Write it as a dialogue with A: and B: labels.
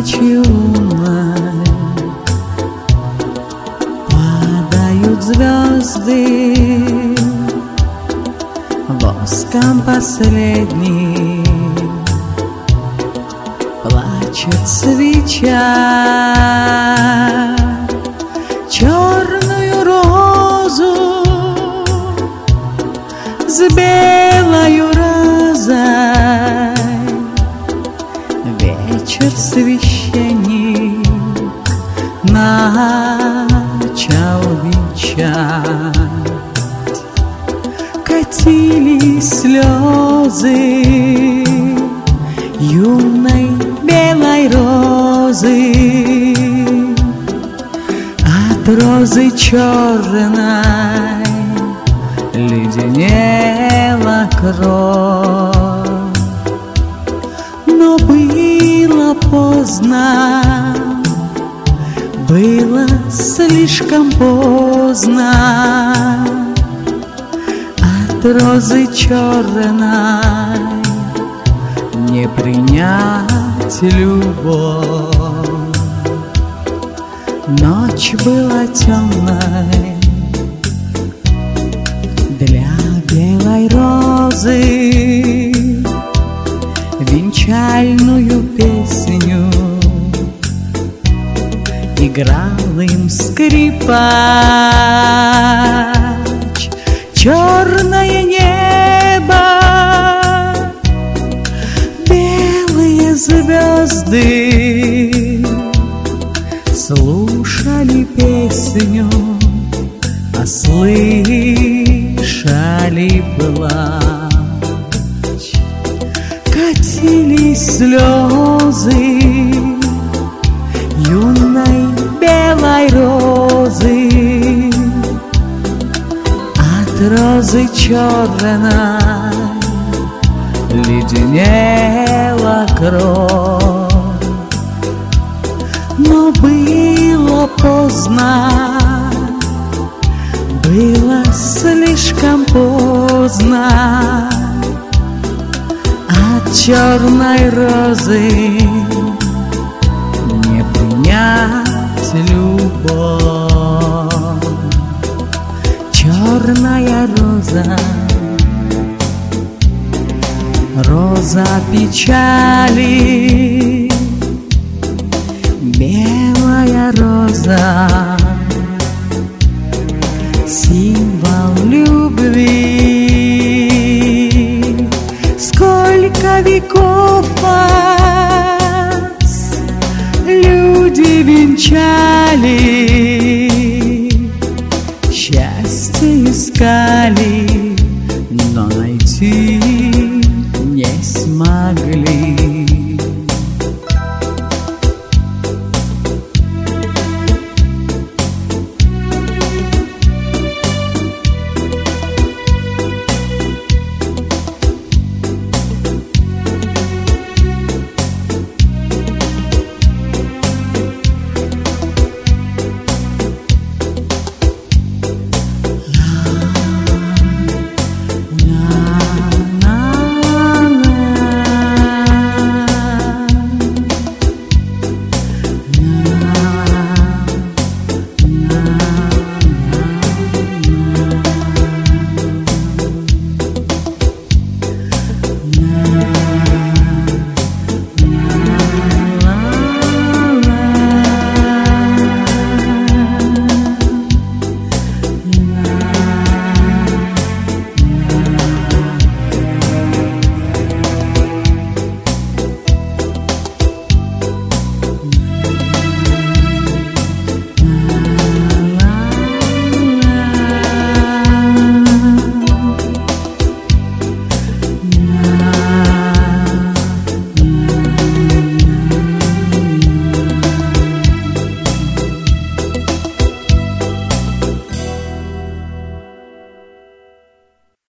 A: ночью лунной падают звезды воском последним, плачет свеча. Черную розу с белою розой вечер священник начал венчать. Катились слезы юной белой розы, от розы черной леденела кровь. Но было поздно, было слишком поздно. От розы черной не принять любовь. Ночь была темной для белой розы, венчальную песню играл им скрипач. Черное небо, белые звезды слушали песню, а слышали плач. Катились слезы юной белой розы, от розы черной леденела кровь. Но было поздно, было слишком поздно. От черной розы не принять любовь. Черная роза, роза печали, белая роза, символ любви. Сколько веков вас люди венчали, счастье искали, но найти